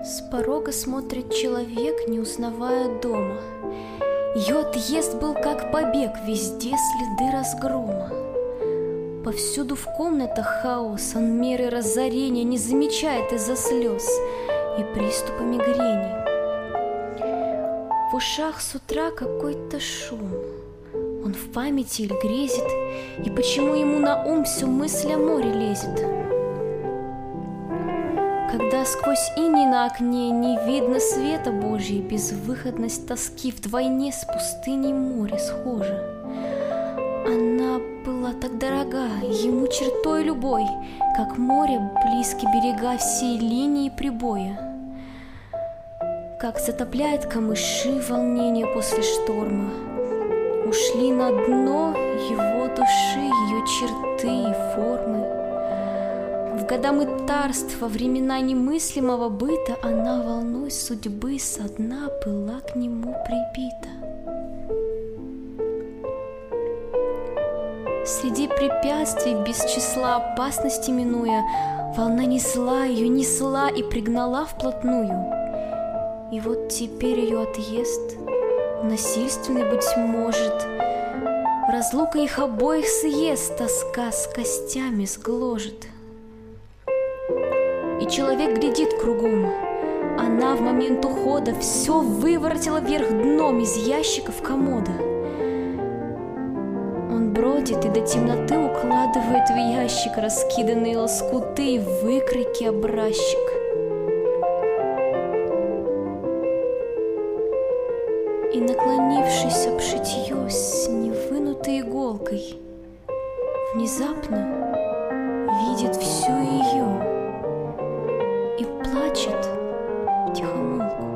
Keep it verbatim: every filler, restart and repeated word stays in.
С порога смотрит человек, не узнавая дома. Ее отъезд был как побег, везде следы разгрома. Повсюду в комнатах хаос, он меры разорения не замечает из-за слез и приступа мигрени. В ушах с утра какой-то шум, он в памяти или грезит, и почему ему на ум все мысль о море лезет? Когда сквозь иней на окне не видно света Божьей, безвыходность тоски вдвойне с пустыней море схожа. Она была так дорога ему чертой любой, как море близки берега всей линии прибоя. Как затопляет камыши волнение после шторма, ушли на дно его души, ее черты и формы. В года мытарства, времена немыслимого быта, она волной судьбы со дна была к нему прибита. Среди препятствий, без числа опасности минуя, волна несла ее, несла и пригнала вплотную. И вот теперь ее отъезд, насильственный, быть может, разлука их обоих съест, тоска с костями сгложит. И человек глядит кругом, она в момент ухода все выворотила вверх дном из ящиков комода. Он бродит и до темноты укладывает в ящик раскиданные лоскуты и выкройки образчик. И, наклонившись об шитье с невынутой иголкой, внезапно видит всю ее и плачет втихомолку.